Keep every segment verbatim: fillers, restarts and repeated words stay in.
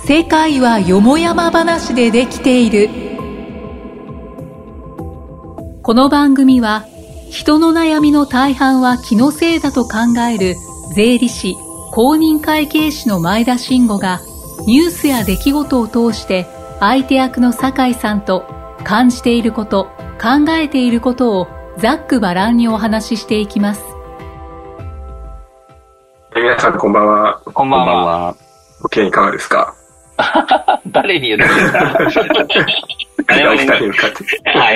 世界はよもやま話でできている。この番組は人の悩みの大半は気のせいだと考える税理士公認会計士の前田慎吾がニュースや出来事を通して相手役の酒井さんと感じていること、考えていることをざっくばらんにお話ししていきます。 皆さんこんばんは。 こんばんは。 ご機嫌いかがですか？ 誰に言ってるんですか？ 誰に向かって。 はい、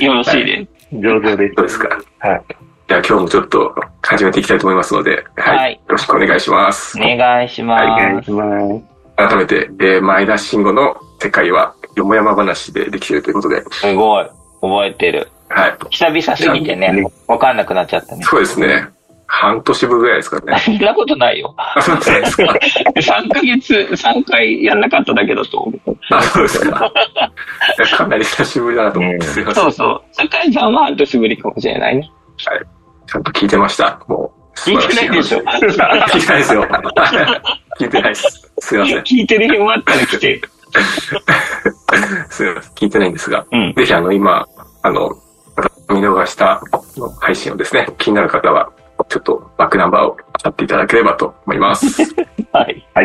よろしいです。 上手です。そうですか。はい。では今日もちょっと始めていきたいと思いますので、はい。はい、よろしくお願いします。 お願いします。 はい、お願いします。改めて、えー、前田慎吾の世界はよもやま話でできているということで。 すごい。覚えてる。はい。久々すぎてね、わかんなくなっちゃったね。 そうですね。半年分ぐらいですかね。 そんなことないよ。 あ、そうですか。 さんかげつ、さんかいやんなかっただけだと思う。 あ、そうですか。かなり久しぶりだなと思って、すいません。 そうそう。酒井さんは半年ぶりかもしれないね。 はい。ちゃんと聞いてました。もう。 聞いてないでしょ。 聞いてないですよ。聞いてないです。すいません。 聞いてる暇あったら来て。 すいません。聞いてないんですが。 うん、 ぜひあの、今、あの、見逃した配信をですね、気になる方は、ちょっとバックナンバーを当っていただければと思います。 はい。はい。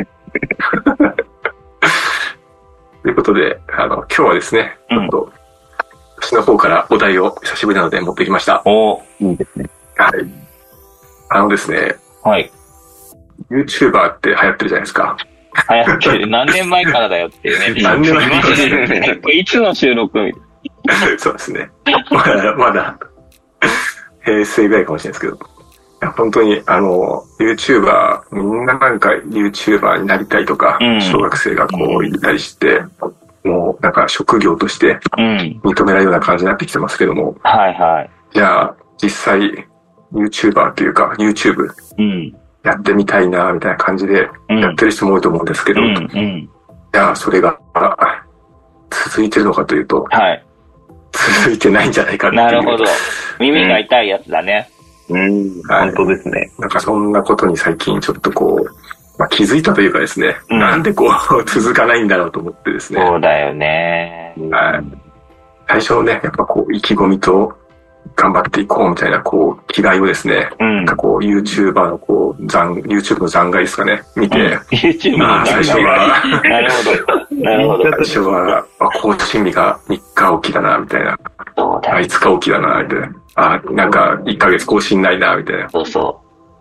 ということで、あの、今日はですね、ちょっと、私の方からお題を久しぶりなので持ってきました。 おー、いいですね。 はい。あのですね、 はい。 YouTuber って流行ってるじゃないですか。 流行ってる。何年前からだよっていうね。 何年前からね。いつの収録みたいな。 そうですね。まだ、まだ、平成ぐらいかもしれないですけど。本当に、あの、YouTuber、みんななんか YouTuber になりたいとか、うん、小学生がこう言ったりして、うん、もうなんか職業として認められるような感じになってきてますけども。 うん、はいはい。 じゃあ、実際 YouTuber というか YouTube やってみたいな、みたいな感じでやってる人も多いと思うんですけど、うんうん、じゃあそれが続いてるのかというと、はい、続いてないんじゃないかっていう。 なるほど。耳が痛いやつだね。 うん、はい、本当ですね。なんかそんなことに最近ちょっとこう、まあ、気づいたというかですね、うん、なんでこう続かないんだろうと思ってですね。 そうだよね。 はい。最初ね、やっぱこう意気込みと頑張っていこうみたいなこう気概をですね、うん、なんかこう YouTuber のこう残 YouTube の残骸ですかね見て、うん、 YouTube まあ最初はなるほどなるほど最初はあ更新日がみっかおきだなみたいな、あいつかおきだなみたいな。あ、なんか、いっかげつ更新ないな、みたいな。 そうそう。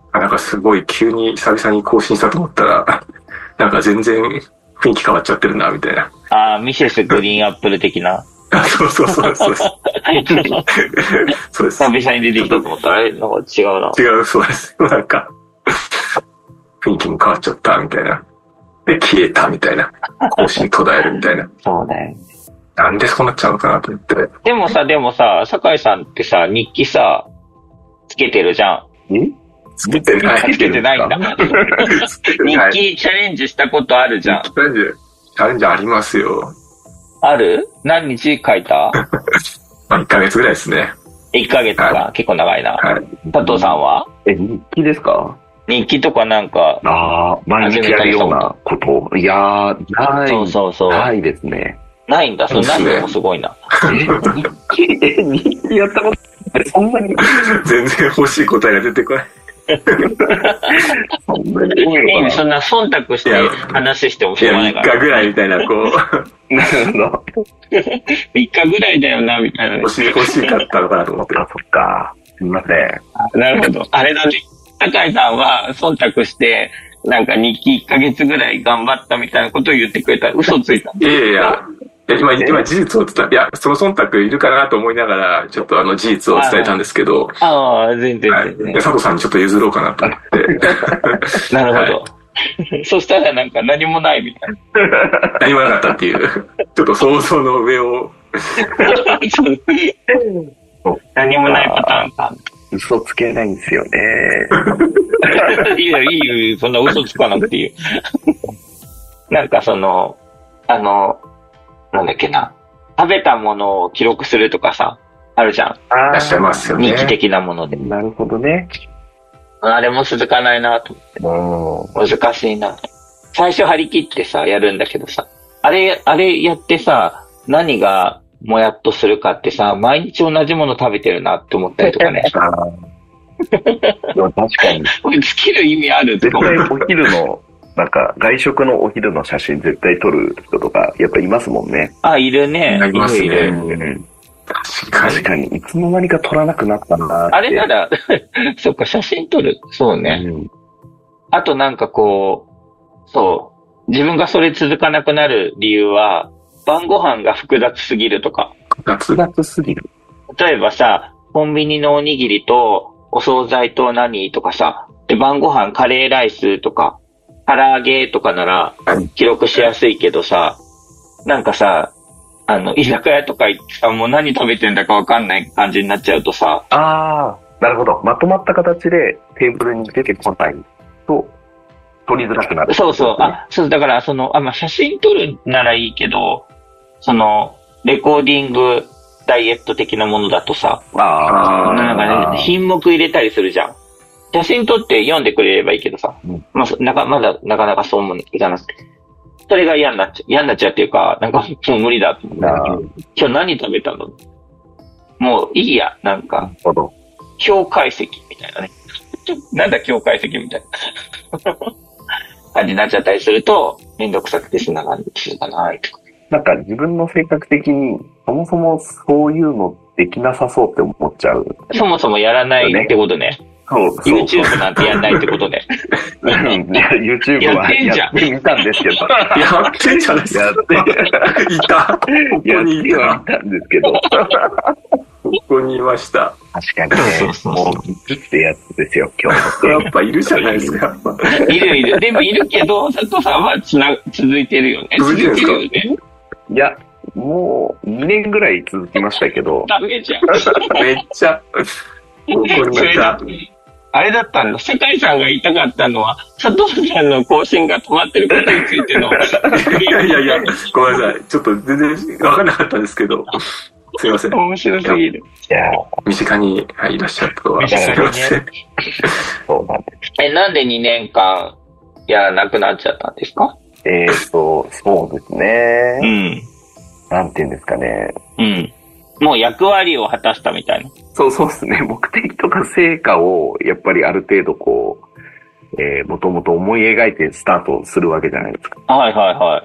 あ、なんかすごい急に久々に更新したと思ったら、なんか全然雰囲気変わっちゃってるな、みたいな。 ああ、ミセスグリーンアップル的な。 あ、そうそうそうそうです。そうです。 久々に出てきたと思ったら、あれなんか違うな。 違う、そうです。なんか、雰囲気も変わっちゃった、みたいな。で、消えた、みたいな。更新途絶える、みたいな。 そうだよね。 なんでそうなっちゃうのかなと思って。 でもさ、でもさ、酒井さんってさ、日記さ、つけてるじゃん。 んつけてない。 つけてないんだ。日記チャレンジしたことあるじゃん。 チャレンジ、チャレンジありますよ。 ある？何日書いた？ まあいっかげつぐらいですね。 いっかげつか、はい、結構長いな。はい。佐藤さんは？ え、日記ですか？ 日記とかなんか。 ああ、毎日やるようなこと。いやー、ない。 そうそうそう。 ないですね。 ないんだ。それないのもすごいな。 日記、え、日記やったことそんなに全然欲しい答えが出てこない。 そんなにそんな忖度して話してもしょうがないから。 みっかぐらいみたいな、こう。なるほど。 みっかぐらいだよな、みたいな。 欲しい、欲しかったのかなと思って。 あ、そっか。すみません。なるほど。あれだね。酒井さんは忖度して、なんか日記いっかげつぐらい頑張ったみたいなことを言ってくれたら嘘ついた。 いやいやいや。今、今事実を伝え、いや、その忖度いるかなと思いながら、ちょっとあの事実を伝えたんですけど。 ああ、全然全然、 はい。佐藤さんにちょっと譲ろうかなと思って。 なるほど。はい、そしたらなんか何もないみたいな。何もなかったっていう、ちょっと想像の上を。 何もないパターンか。 嘘つけないんですよね。 いいよ、いいよ、そんな嘘つかなくていいよ。なんかその、あの、なんだっけな。食べたものを記録するとかさ、あるじゃん。 いらっしゃいますよね。 日記的なもので。 なるほどね。 あれも続かないなと思って。難しいな。 最初張り切ってさ、やるんだけどさ、あれ、あれやってさ、何がもやっとするかってさ、毎日同じもの食べてるなって思ったりとかね。 でも確かに。 これ尽きる意味あるって絶対お昼の、なんか外食のお昼の写真絶対撮る人とか、やっぱいますもんね。 あ、いるね。 いますね。 いるいるうん、 確かに。 確かに。いつの間にか撮らなくなったなって。 あれなら、そっか、写真撮る。そうね。 うん、あとなんかこう、そう。自分がそれ続かなくなる理由は、晩ご飯が複雑すぎるとか。 複雑すぎる。 例えばさ、コンビニのおにぎりと、お惣菜と何とかさ、で、晩ご飯カレーライスとか、唐揚げとかなら、記録しやすいけどさ、なんかさ、あの、居酒屋とか行ってさ、もう何食べてんだかわかんない感じになっちゃうとさ。 ああ、なるほど。まとまった形でテーブルに出てこないと、撮りづらくなる。 そうそう。あ、そう、だからその、あ、まあ、写真撮るならいいけど、その、レコーディング、ダイエット的なものだとさ、 ああ、 なんかね、品目入れたりするじゃん。写真撮って読んでくれればいいけどさ、うん、まあ、なか、まだ、なかなかそうもいかなくて。それが嫌になっちゃう。嫌になっちゃうっていうか、なんかもう無理だと思う。今日何食べたの？もういいや、なんか、表解析みたいなね。なんだ表解析みたいな感じになっちゃったりすると、めんどくさくてしながらするかな、とか。 なんか自分の性格的に、そもそもそういうのできなさそうって思っちゃう。 そもそもやらないってことね。 そうそうそう YouTube なんてやんないってことで。 いや、YouTube はやってみたんですけど。 やってんじゃないですか。 やって。 いた。ここにいた。 やってたんですけど。 ここにいました。 確かにね。そうそうそうもう、ギってやつですよ、今日。 やっぱいるじゃないですか。 いるいる。でもいるけど、佐藤さんはつな続いてるよね。 続いてるんですか？ 続いてるよね。 いや、もう、にねんぐらい続きましたけど。 ダメじゃん。 めっちゃ。ここにめっちゃ。 あれだったんだ。世界さんが言いたかったのは、佐藤さんの更新が止まってることについての。 いやいやいや、ごめんなさい。ちょっと全然分からなかったんですけど。すいません。 面白すぎる。 いや、身近にいらっしゃったとは。 すいません。 そうなんです。 え、なんでにねんかんやらなくなっちゃったんですか？ えーと、そうですね。 うん。 なんて言うんですかね。 うん。もう役割を果たしたみたいな。 そうそうですね。目的とか成果を、やっぱりある程度こう、えー、もともと思い描いてスタートするわけじゃないですか。 はいはいはい。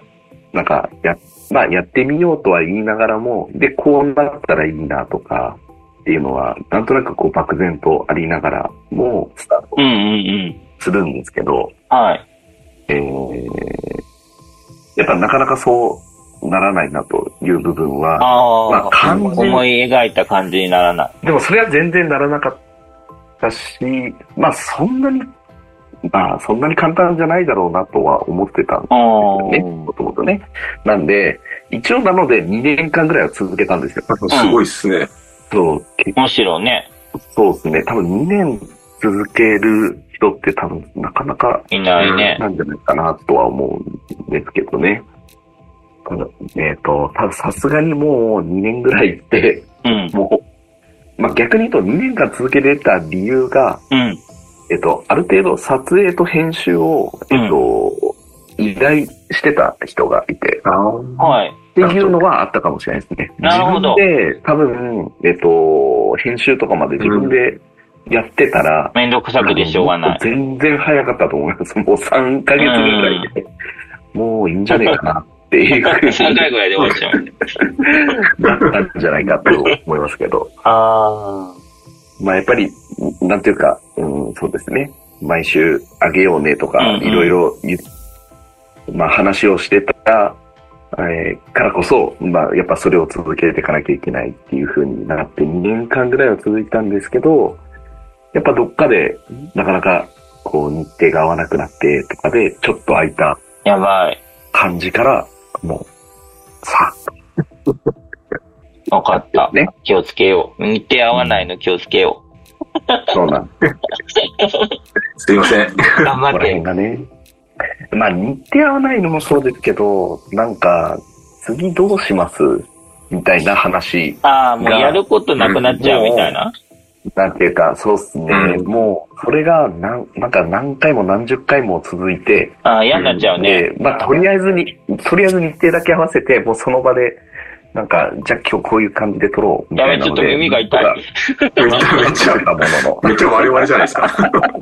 なんか、や、まあ、やってみようとは言いながらも、で、こうなったらいいなとか、っていうのは、なんとなくこう、漠然とありながらも、スタートするんですけど、 うんうんうん、はい。 えー、やっぱなかなかそうならないなという部分は、 あまあ、感じ思い描いた感じにならない。 でもそれは全然ならなかったし、まあそんなに、まあそんなに簡単じゃないだろうなとは思ってたんですよね、もともとね。なんで、一応なのでにねんかんぐらいは続けたんですよ。 すごいっすね。 そう。 むしろね。 そうですね。多分にねん続ける人って多分なかなかいないね。 なんじゃないかなとは思うんですけどね。えっと、多分さすがにもうにねんぐらいって、 うん、 もう、まあ、逆に言うとにねんかん続けれた理由が、 うん、 えっと、ある程度撮影と編集を、えっと、うん、依頼してた人がいて、 はい。 っていうのはあったかもしれないですね。 なるほど。 自分で多分、えっと、編集とかまで自分でやってたら、 めんどくさくでしょうがない。 全然早かったと思います。もうさんかげつぐらいで、うん、もういいんじゃねえかな。っていうさんかいぐらいで終わっちゃう。 だったんじゃないかと思いますけど。 ああ。まあやっぱり、なんていうか、うん、そうですね。毎週あげようねとか、いろいろ、まあ話をしてた、えー、からこそ、まあやっぱそれを続けていかなきゃいけないっていう風になってにねんかんぐらいは続いたんですけど、やっぱどっかでなかなかこう日程が合わなくなってとかでちょっと空いた。 やばい。 感じから、もう、さあ。わかった。ね。気をつけよう。日程合わないの気をつけよう。そうなんすいません。 頑張って。 ここら辺がね。まあ日程合わないのもそうですけど、なんか、次どうしますみたいな話。 ああ、もうやることなくなっちゃうみたいな。 なんていうか、そうっすね。うん、もう、それが、なん、なんか何回も何十回も続いて。 ああ、嫌になっちゃうね。 で、まあ、とりあえずに、とりあえず日程だけ合わせて、もうその場で、なんか、じゃあ今日こういう感じで撮ろうみたいなので。 やべ、ちょっと耳が痛い。 めちゃめちゃ、もののめっちゃ我々じゃないですか。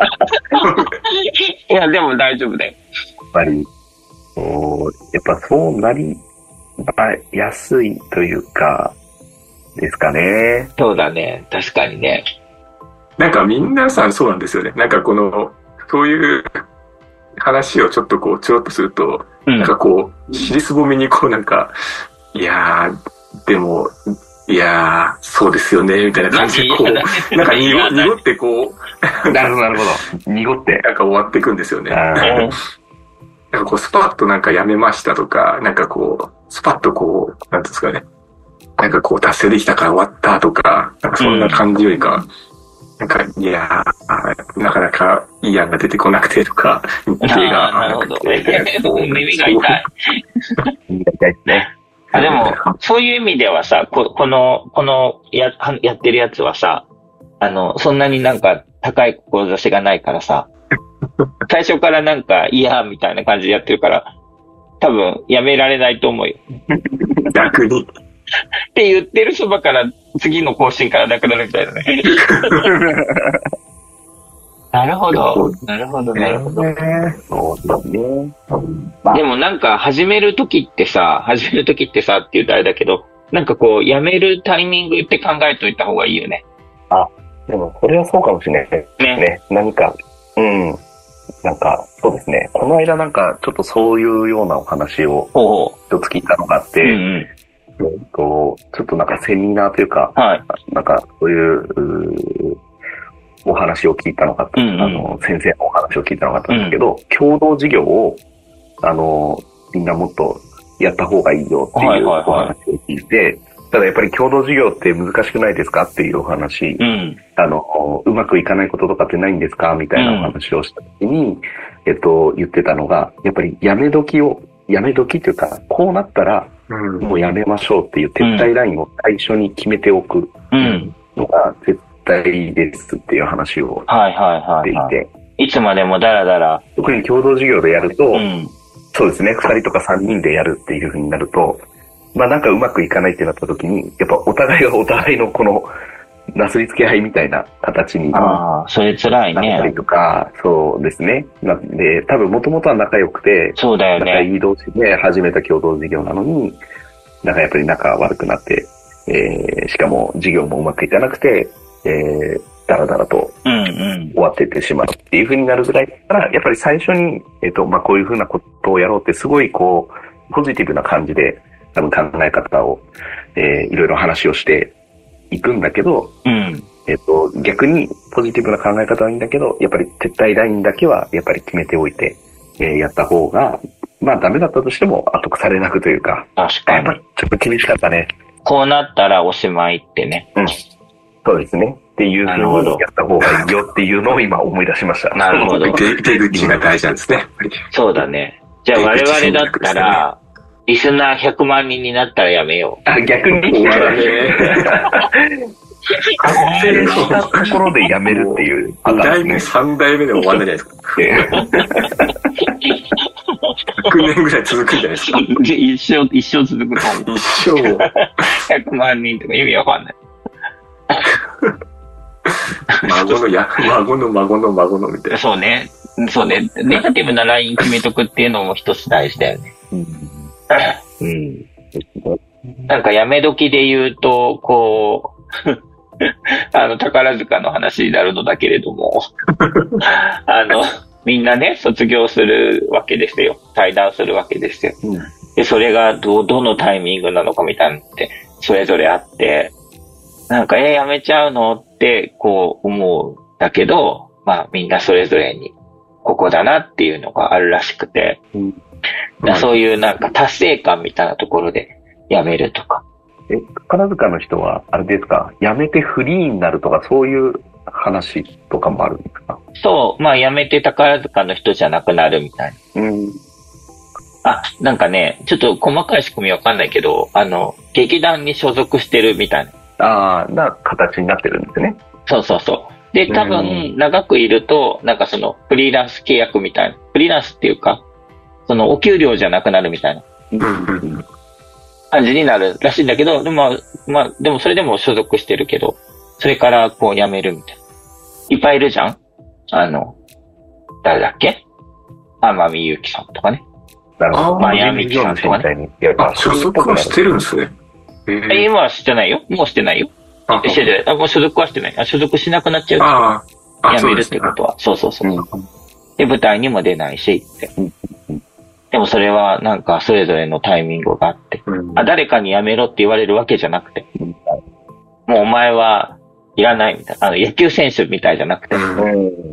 いや、でも大丈夫だよ。 やっぱり、おやっぱそうなりやすいというか、ですかね。 そうだね。確かにね。 なんか皆さんそうなんですよね。なんかこの、そういう話をちょっとこう、ちょろっとすると、うん、なんかこう、尻すぼみにこうなんか、いやー、でも、いやー、そうですよね、みたいな感じでこう、なんか濁濁ってこう、なるほど、なるほど。濁って。 なんか終わっていくんですよね。なんかこう、スパッとなんかやめましたとか、なんかこう、スパッとこう、なんですかね。なんかこう達成できたから終わったとか、なんかそんな感じよりか、うん、なんか、いやー、なかなかいい案が出てこなくてとか、日程がなるほど。耳が痛い。 耳が痛いですね。 あ、でも、そういう意味ではさ、こ, この、このや、やってるやつはさ、あの、そんなになんか高い志がないからさ、最初からなんか、いやーみたいな感じでやってるから、多分やめられないと思うよ。 逆に。 って言ってるそばから次の更新からなくなるみたいなね。なるほど。なるほど、なるほど。でもなんか始めるときってさ、始めるときってさって言うとあれだけど、なんかこう、やめるタイミングって考えといた方がいいよね。 あ、でもそれはそうかもしれないですね。ね。何か、うん。なんか、そうですね。この間なんか、ちょっとそういうようなお話を一つ聞いたのがあって、うんうんえっと、ちょっとなんかセミナーというか、はい、なんかそういう、うお話を聞いたのがあった、うんうん、あの、先生のお話を聞いたのがあったんですけど、うん、共同事業を、あの、みんなもっとやった方がいいよっていうお話を聞いて、はいはいはい、ただやっぱり共同事業って難しくないですかっていうお話、うん、あの、うまくいかないこととかってないんですかみたいなお話をしたときに、うん、えっと、言ってたのが、やっぱりやめ時を、やめ時というか、こうなったら、もうやめましょうっていう撤退ラインを最初に決めておくのが絶対ですっていう話をしていて。 いつまでもダラダラ。 特に共同事業でやると、うん、そうですね、ふたりとかさんにんでやるっていう風になると、まあなんかうまくいかないってなった時に、やっぱお互いがお互いのこの、なすりつけ合いみたいな形にああ、それ辛いね。 なったりとか、そうですね。なんで、多分もともとは仲良くて、 そうだよね。 仲いい同士で始めた共同事業なのに、なんかやっぱり仲悪くなって、えー、しかも事業もうまくいかなくて、えー、だらだらと終わっていってしまうっていう風になるぐらいだったら、やっぱり最初に、えっと、まあ、こういう風なことをやろうってすごいこう、ポジティブな感じで、多分考え方を、えー、いろいろ話をしていくんだけど、うん、えっと、逆にポジティブな考え方はいいんだけど、やっぱり撤退ラインだけはやっぱり決めておいて、えー、やった方が、まあダメだったとしても後腐れなくというか。 確かに。 やっぱちょっと厳しかったね。 こうなったらおしまいってね。 うん。そうですね。っていうふうにやった方がいいよっていうのを今思い出しました。 なるほど。 手, 手口が大事なんですね。 そうだね。じゃあ我々だったら、リスナーひゃくまんにんになったらやめよう。 あ、逆に終わらねえ。発生したところでやめるっていうパターン、ね。にだいめ、さんだいめで終わんないじゃないですか。ひゃくねんぐらい続くんじゃないですか。 一生、一生続くと思う。一生。 ひゃくまんにんとか意味わかんない。 孫のや、孫の孫の孫のみたいな。 そうね。そうね。ネガティブなライン決めとくっていうのも一つ大事だよね。うんうん、なんかやめ時で言うと、こう、あの、宝塚の話になるのだけれども、あの、みんなね、卒業するわけですよ。退団するわけですよ。うん、で、それがど、どのタイミングなのかみたいなのって、それぞれあって、なんか、えー、やめちゃうのって、こう思うんだけど、まあ、みんなそれぞれに、ここだなっていうのがあるらしくて、うんそういうなんか達成感みたいなところで辞めるとか。 え、宝塚の人はあれですか、辞めてフリーになるとかそういう話とかもあるんですか？ そう、まあ辞めて宝塚の人じゃなくなるみたいな。うん。あ、なんかね、ちょっと細かい仕組みわかんないけど、あの、劇団に所属してるみたいな。 ああ、な形になってるんですね。 そうそうそう。で、多分、長くいると、なんかその、フリーランス契約みたいな、フリーランスっていうか、その、お給料じゃなくなるみたいな感じになるらしいんだけど、でも、まあ、まあ、でもそれでも所属してるけど、それからこう辞めるみたいな。いっぱいいるじゃん？あの、誰だっけ？天海祐希さんとかね。 なるほど。 マヤミキさんとかね。 あ、所属はしてるんですね。 えー、今はしてないよ。もうしてないよ。あ、してない。あ、もう所属はしてない。あ、所属しなくなっちゃう。 ああ、 辞めるってことは。そうそうそう。うん、で、舞台にも出ないしって。うん、でもそれはなんかそれぞれのタイミングがあって。うん、あ、誰かに辞めろって言われるわけじゃなくて。うん、もうお前はいらないみたいな。あの、野球選手みたいじゃなくて。うん、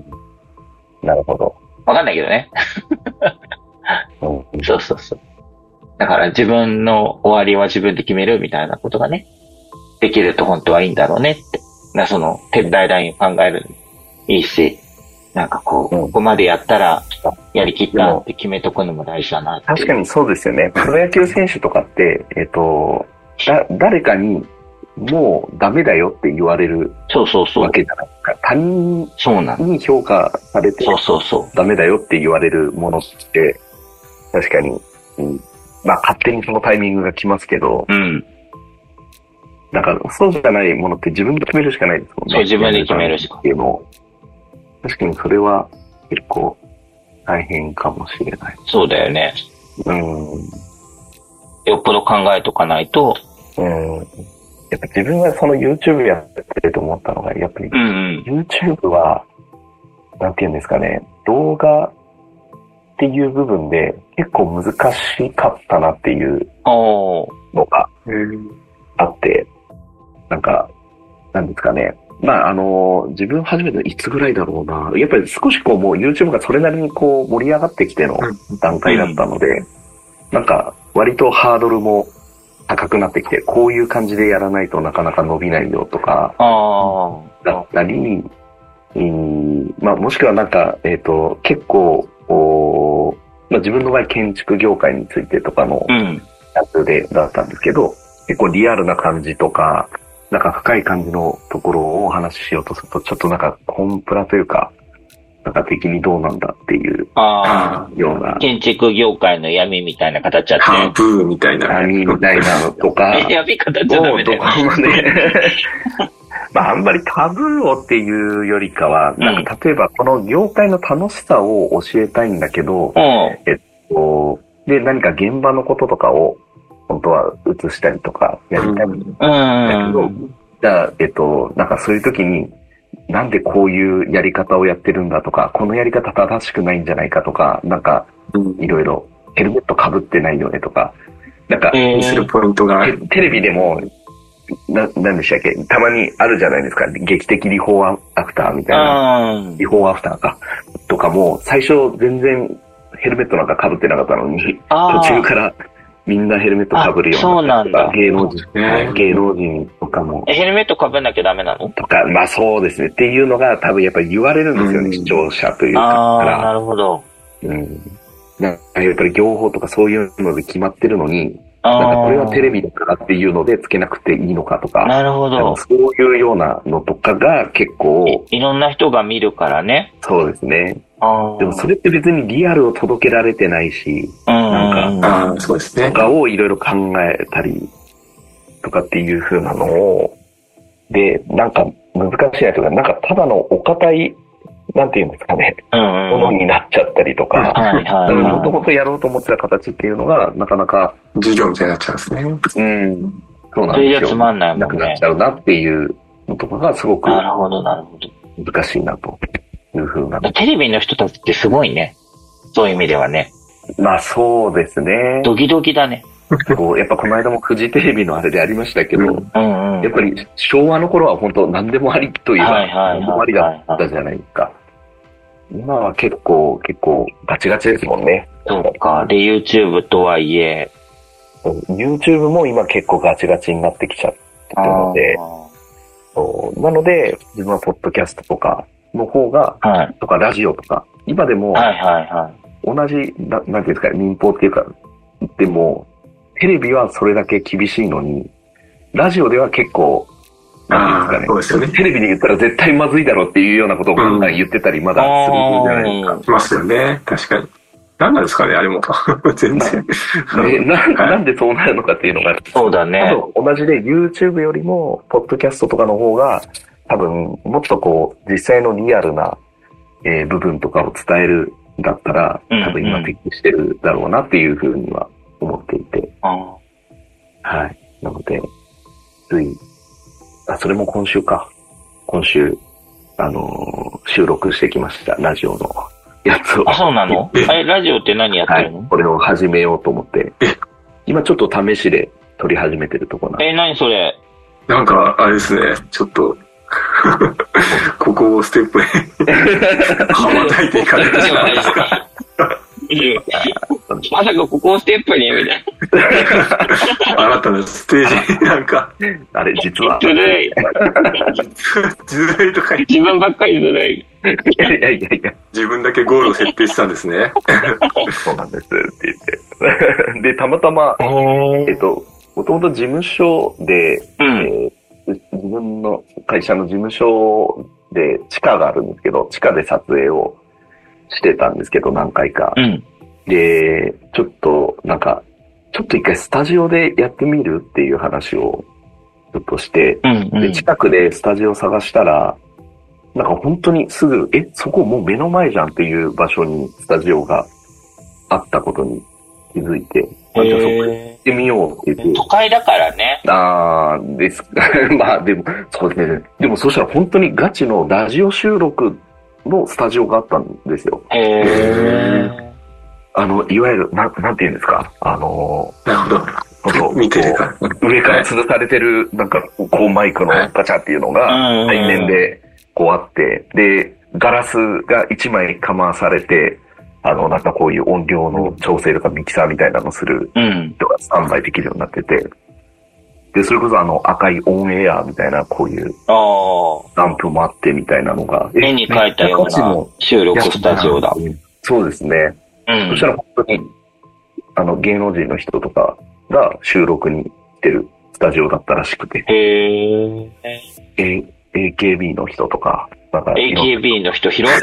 なるほど。 わかんないけどね。うん、そうそうそう。だから自分の終わりは自分で決めるみたいなことがね、できると本当はいいんだろうねって。な、その、撤退ラインを考えるのいいし、なんかこう、うん、ここまでやったら、やりきったって決めとくのも大事だなって。 確かにそうですよね。プロ野球選手とかって、えっと、だ、誰かに、もうダメだよって言われるそうそうそうわけじゃないですか。他人に評価されて、 そうそうそう。 ダメだよって言われるものって、確かに、うん、まあ勝手にそのタイミングが来ますけど、うん。だからそうじゃないものって自分で決めるしかないですもんね。 そう、自分で決めるしかない。 確かにそれは結構大変かもしれない。 そうだよね。うん。よっぽど考えとかないと。 うん。やっぱ自分はその YouTube やってると思ったのが、やっぱり YouTube は、なんていうんですかね、動画っていう部分で結構難しかったなっていうのがあって、なんか、なんですかね。まあ、あの、自分始めたのいつぐらいだろうな。やっぱり少しこうもう YouTube がそれなりにこう盛り上がってきての段階だったので、うん、なんか割とハードルも高くなってきて、こういう感じでやらないとなかなか伸びないよとか、だったり、うん、まあもしくはなんか、えっと、結構、おまあ、自分の場合建築業界についてとかのやつで、だったんですけど、結構リアルな感じとか、なんか深い感じのところをお話ししようとすると、ちょっとなんかコンプラというか、なんか的にどうなんだっていうような。 建築業界の闇みたいな形あって。 タブーみたいな。 闇みたいなのとか。 闇形じゃダメだよね。 まああんまりタブーをっていうよりかは、なんか例えばこの業界の楽しさを教えたいんだけど、うん、えっと、で何か現場のこととかを本当は映したりとかやりたいんだけど、じゃあ、えっと、なんかそういう時に、なんでこういうやり方をやってるんだとか、このやり方正しくないんじゃないかとか、なんか、いろいろ、ヘルメット被ってないよねとか、なんか、 見せるポイントがテレビでも、な、なんでしたっけ、たまにあるじゃないですか、劇的リフォーアフターみたいな、リフォーアフターか、とかも、最初全然ヘルメットなんか被ってなかったのに、途中から、みんなヘルメット被るような。 そうなんだ。 芸能人、芸能人とかも。 ヘルメット被んなきゃダメなのとか、まあそうですね。っていうのが多分やっぱり言われるんですよね、うん、視聴者というか。 ああ、なるほど。 うん。なんかやっぱり業法とかそういうので決まってるのに、なんかこれはテレビだからっていうのでつけなくていいのかとか。 なるほど。 そういうようなのとかが結構い。いろんな人が見るからね。 そうですね。でもそれって別にリアルを届けられてないし、なんか、 そうですね。 とかをいろいろ考えたりとかっていう風なのを、で、なんか難しいなというか、なんかただのお堅い、なんていうんですかね、ものになっちゃったりとか、もともとやろうと思ってた形っていうのが、なかなか、 授業みたいになっちゃうんですね。 うん。そうなんですよ。 つまんないもんね。 なくなっちゃうなっていうのとかがすごく、 なるほど、なるほど。 難しいなと。いう風なテレビの人たちってすごいね。そういう意味ではね。 まあそうですね。 ドキドキだね。 こうやっぱこの間もフジテレビのあれでありましたけど、うんうんうん、やっぱり昭和の頃は本当何でもありといえば何でもありだったじゃないですか。今は結構結構ガチガチですもんね。 そうか。で YouTube とはいえ、 YouTube も今結構ガチガチになってきちゃってるので、そうなので自分はポッドキャストとかの方が、はい、とかラジオとか、今でも、はいはいはい、同じ、ななんていうんですか、民放っていうか、でも、テレビはそれだけ厳しいのに、ラジオでは結構、 なんていうんですかね。テレビで言ったら絶対まずいだろうっていうようなことをガンガン言ってたりまだするんじゃないですか。 しますよね。確かに。何なんですかね、あれも。全然。 えな, なんでそうなるのかっていうのが。 そうだね。 多分同じで YouTube よりも、ポッドキャストとかの方が、多分もっとこう、実際のリアルな、えー、部分とかを伝えるんだったら、多分今適してるだろうなっていうふうには思っていて。うんうん、はい。なので、つい、あ、それも今週か。今週、あのー、収録してきました、ラジオのやつを。 あ、そうなの？あれ、ラジオって何やってるの？ はい、これを始めようと思って。今ちょっと試しで撮り始めてるところなんで。 え、何それ？ なんか、あれですね、ちょっと、ここをステップに羽ばたいていかれてしまいますか。 まさかここをステップにみたいな。新たなステージになんか、 あれ実は。 ずるい。 ずるいとか言って。 自分ばっかりずるい。 いやいやいやいや。 自分だけゴールを設定したんですね。 そうなんですって言って。で、たまたま、えっと、もともと事務所で、うんえー、自分の会社の事務所で地下があるんですけど、地下で撮影をしてたんですけど、何回か。うん、で、ちょっと、なんか、ちょっと一回スタジオでやってみるっていう話をちょっとして、うんうん、で、近くでスタジオ探したら、なんか本当にすぐ、え、そこもう目の前じゃんっていう場所にスタジオがあったことに気づいて、あ、じゃあそこ行ってみようって言って。 都会だからね。 あー、です。まあでも、そうですね。でもそしたら本当にガチのラジオ収録のスタジオがあったんですよ。 へー。 あの、いわゆる、なん、なんて言うんですかあのー、なるほど。見てるか上から吊るされてる、なんか、こうマイクのガチャっていうのが、対面で、こうあって、で、ガラスが一枚かまされて、あの、なんかこういう音量の調整とかミキサーみたいなのする人がスタンバイできるようになってて、で、それこそあの赤いオンエアみたいなこういうランプもあってみたいなのが。 絵に描いたような収録スタジオだ。 そうですね。うん、そしたら本当に、あの、芸能人の人とかが収録に来てるスタジオだったらしくて。 へー。 え、エーケービー の人とか、なんかエーケービー の人広い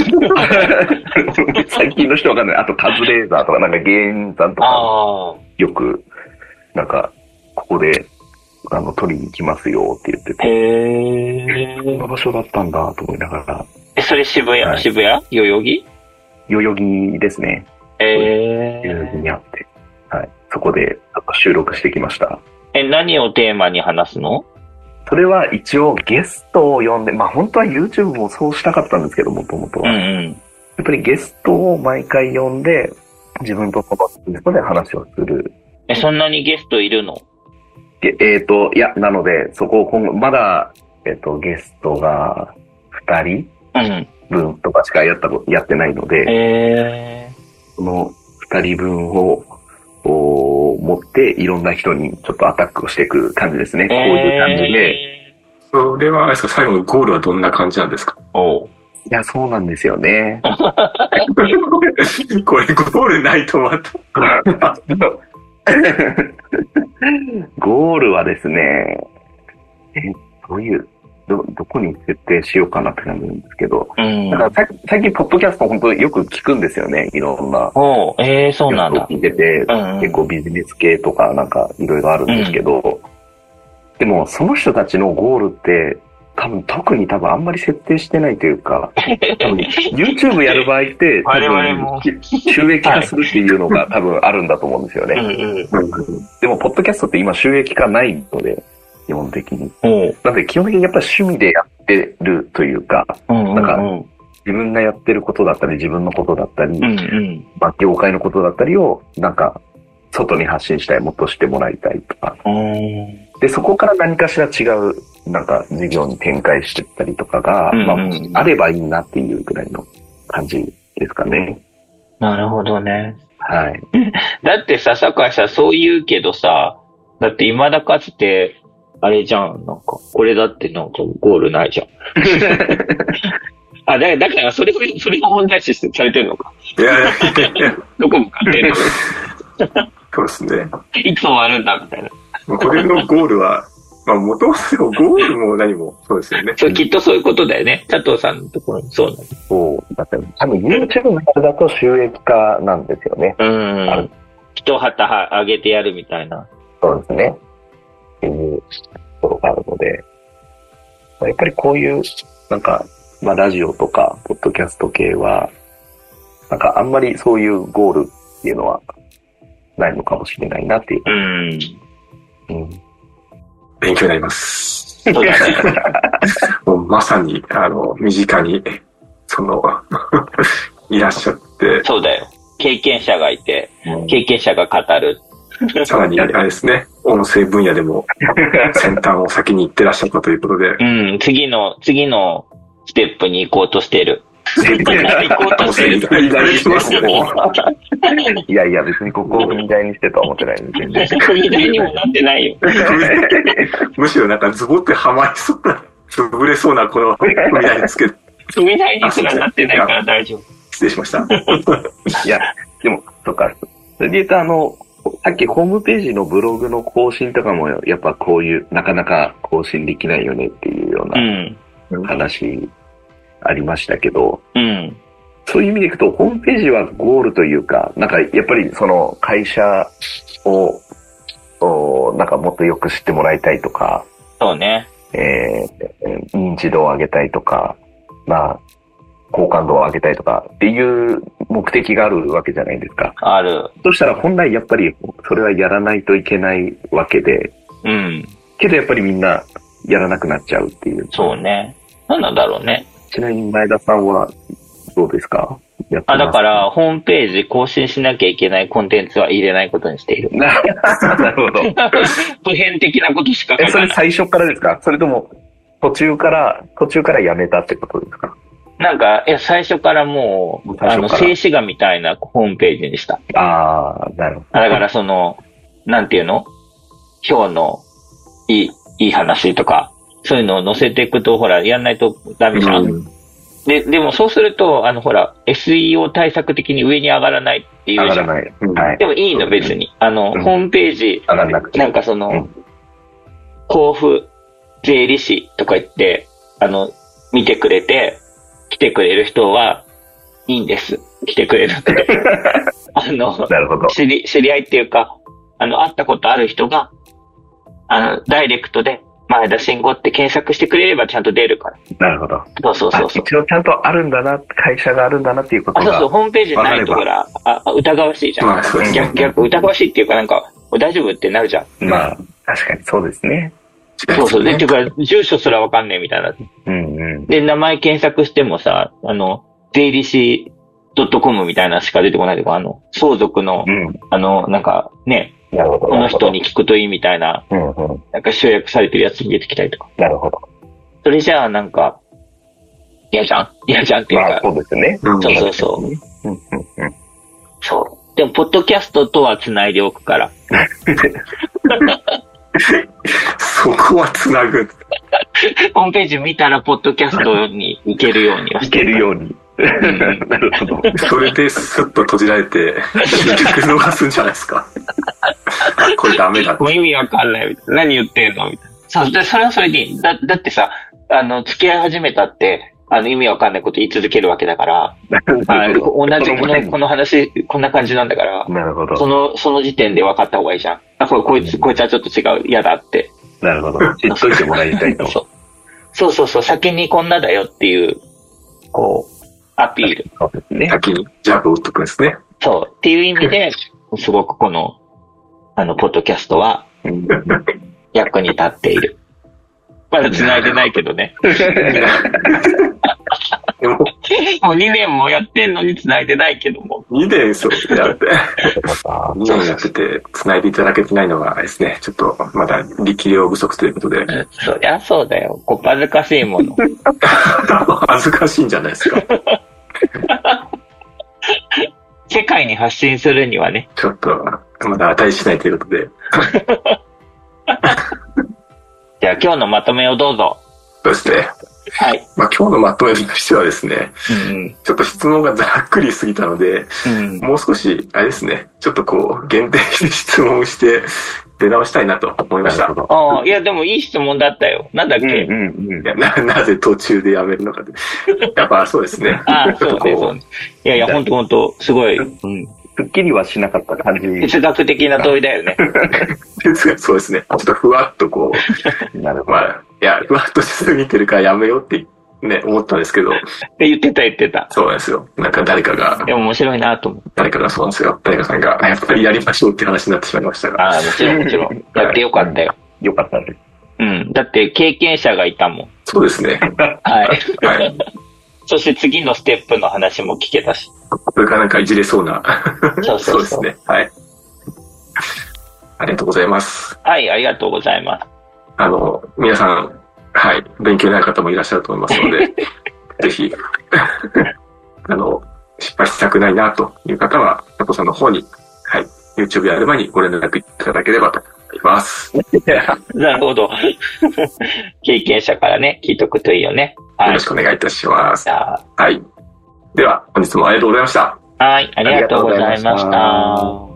最近の人わかんない。あとカズレーザーとか、なんか芸人さんとか、よく、なんか、ここで、あの、撮りに行きますよって言ってて。 へー。 こんな場所だったんだと思いながら。 え、それ渋谷、はい、渋谷代々木代々木ですね。 へー。 代々木にあって。はい。そこで収録してきました。 え、何をテーマに話すの？ それは一応ゲストを呼んで、まあ本当は YouTube もそうしたかったんですけど、もともとは。うんうん、やっぱりゲストを毎回呼んで、自分とそのゲストで話をする。 え、そんなにゲストいるの？ えっ、ー、と、いや、なので、そこを今後、まだ、えっ、ー、と、ゲストがふたり分とかしかやったやってないので、 えー、 そのふたりぶんを、を持っていろんな人にちょっとアタックをしていく感じですね。こういう感じで。 それはあれですか、最後のゴールはどんな感じなんですか？ おいや、そうなんですよね。 これゴールないとまた。 ゴールはですね、え、どういう、ど、どこに設定しようかなって感じなんですけど、うん、だからさ最近ポッドキャスト本当によく聞くんですよね、いろんな。 おえー、そうなんだ。 聞いてて、うんうん、結構ビジネス系とかなんかいろいろあるんですけど、うん、でもその人たちのゴールって多分特に多分あんまり設定してないというか、多分 YouTube やる場合って多分収益化するっていうのが多分あるんだと思うんですよね。うんうん、でもポッドキャストって今収益化ないので、基本的に。なので基本的にやっぱり趣味でやってるというか、うんうんうん、なんか自分がやってることだったり自分のことだったり、うんうんまあ、業界のことだったりをなんか外に発信したい、もっとしてもらいたいとか。で、そこから何かしら違うなんか事業に展開していったりとかが、うんうんまあ、あればいいなっていうくらいの感じですかね。 なるほどね。 はい。 だってさ、酒井さんそう言うけどさ、だって未だかつて、あれじゃん、なんか、これだってなんかゴールないじゃん。あ、だだからそれ、それが問題視されてるのか。 いやいやいやどこ向かってんのそうですね。 いつ終わるんだみたいな。 これのゴールは、 まあ、もともとゴールも何もそうですよね。 そう、きっとそういうことだよね。佐藤さんのところにそうなんです。 そう。だって、多分 YouTube のやつだと収益化なんですよね。 うん。一旗上げてやるみたいな。 そうですね。っていうところがあるので、やっぱりこういう、なんか、まあ、ラジオとか、ポッドキャスト系は、なんかあんまりそういうゴールっていうのはないのかもしれないなっていう。 うん。 うん、 勉強になります。そうだね。もうまさに、あの、身近に、その、いらっしゃって。 そうだよ。経験者がいて、うん、経験者が語る。 さらに、あれですね、音声分野でも先端を先に行ってらっしゃったということで。 うん、次の、次のステップに行こうとしている。行こうとしてる。 いやいや、別にここを踏み台にしてとは思ってないんですけど。 踏み台にもなってないよ。 むしろなんかズボってはまりそうな、潰れそうなこの踏み台につける。 踏み台にすらなってないから大丈夫。 失礼しました。 いや、でも、そっか。それで言うと、あの、さっきホームページのブログの更新とかも、やっぱこういう、なかなか更新できないよねっていうような話ありましたけど、 うん、 そういう意味でいくと、ホームページはゴールというか、なんかやっぱりその会社を、なんかもっとよく知ってもらいたいとか、 そうね。 えー、認知度を上げたいとか、まあ、好感度を上げたいとかっていう目的があるわけじゃないですか。 ある。 そしたら本来やっぱりそれはやらないといけないわけで。 うん。 けどやっぱりみんなやらなくなっちゃうっていう。 そうね。何なんだろうね。 ちなみに前田さんはどうですか？やってます？ あ、だからホームページ更新しなきゃいけないコンテンツは入れないことにしている。 なるほど。 普遍的なことしか書かない。 え、それ最初からですか？それとも途中から、途中からやめたってことですか？ なんか、いや、最初からもう、あの、静止画みたいなホームページにした。 ああ、なるほど。 だからその、なんていうの？今日のいい、いい話とか、そういうのを載せていくと、ほら、やんないとダメじゃん。うん、で、でもそうすると、あの、ほら、エスイーオー 対策的に上に上がらないっていうじゃん。 上がらない。うん、はい。 でもいいの、別に。あの、うん、ホームページ、 上がらなくて。 なんかその、うん、交付税理士とか言って、あの、見てくれて、来てくれる人はいいんです。来てくれるって。あの、 なるほど。 知り、知り合いっていうか、あの、会ったことある人が、あの、ダイレクトで、前田慎吾って検索してくれればちゃんと出るから。 なるほど。 そうそうそうそう。 一応ちゃんとあるんだな、会社があるんだなっていうことが。 あ、そうそう、ホームページないとほら、あ、疑わしいじゃん。 まあ、そうですね。 逆、逆、疑わしいっていうかなんか、大丈夫ってなるじゃん。 まあ、確かにそうですね。 そうそう。で、っていうか、住所すらわかんねえみたいな。 うんうん。 で、名前検索してもさ、あの、税理士 .com みたいなしか出てこないとか、あの、相続の、 うん、 あの、なんか、ね、 なるほど。 この人に聞くといいみたいな、 うんうん、 なんか集約されてるやつに出てきたりとか。 なるほど。 それじゃあ、なんか、嫌じゃん嫌じゃんっていうか。 まあ、そうですね。 そうそうそう。 うんうんうん、 そう。でも、ポッドキャストとは繋いでおくから。 そこはつなぐ。 ホームページ見たら、ポッドキャストに行けるようにはしてる。行けるように。なるほど。 それでスッと閉じられて、結局逃すんじゃないですか。これダメだ。 もう意味わかんないみたいな。何言ってんのみたいな。そう、で、それはそれでいい。だ、だってさ、あの、付き合い始めたって、あの、意味わかんないこと言い続けるわけだから、あ同じこの、この話、こんな感じなんだから、 なるほど。 その、その時点で分かった方がいいじゃん。あ、これ、こいつ、こいつはちょっと違う、嫌だって。 なるほど。知っといてもらいたいと。 そう。そうそうそう、先にこんなだよっていう、こう、アピール。 そうですね。 先にジャブを打っとくんですね。 そう。っていう意味で、すごくこの、あの、ポッドキャストは、役に立っている。まだ繋いでないけどね。もうにねんもやってんのに繋いでないけども。 にねんそうやって。にねんやってて繋いでいただけてないのがですね、ちょっとまだ力量不足ということで。 そりゃそうだよ。こっぱずかしいもの。 恥ずかしいんじゃないですか。 世界に発信するにはね。 ちょっとまだ値しないということで。 じゃあ今日のまとめをどうぞ。 そして、 はい。 まあ今日のまとめとしてはですね、うんうん、ちょっと質問がざっくりすぎたので、うん、もう少し、あれですね、ちょっとこう、限定して質問して出直したいなと思いました。 ああ、いやでもいい質問だったよ。なんだっけ、うんうんうん、いや な, なぜ途中でやめるのかって。やっぱそうですね。 ああ、そうね、そうね。いやいや、ほんとほんと、すごい。うん。 すっきりはしなかった感じ。 哲学的な問いだよね。 哲学、そうですね。ちょっとふわっとこう。なるほど。まあ、いや、ふわっとしすぎてるからやめようってね、思ったんですけど。 言ってた言ってた。 そうなんですよ。なんか誰かが。 でも面白いなと思って。 誰かがそうなんですよ。誰かさんが、やっぱりやりましょうって話になってしまいましたが。 ああ、もちろんもちろん。やってよかったよ。 よかったです。 うん。だって経験者がいたもん。 そうですね。 はい。はい。そして次のステップの話も聞けたし。 それからなんかいじれそうな。 そうそうそう。 そうですね。はい。ありがとうございます。 はい、ありがとうございます。 あの、皆さん、はい、勉強になる方もいらっしゃると思いますので、ぜひ、あの、失敗したくないなという方は、佐藤さんの方に、はい、YouTube やる前にご連絡いただければと思います。 なるほど。経験者からね、聞いとくといいよね。 はい、よろしくお願いいたします。はい。では、本日もありがとうございました。 はい、ありがとうございました。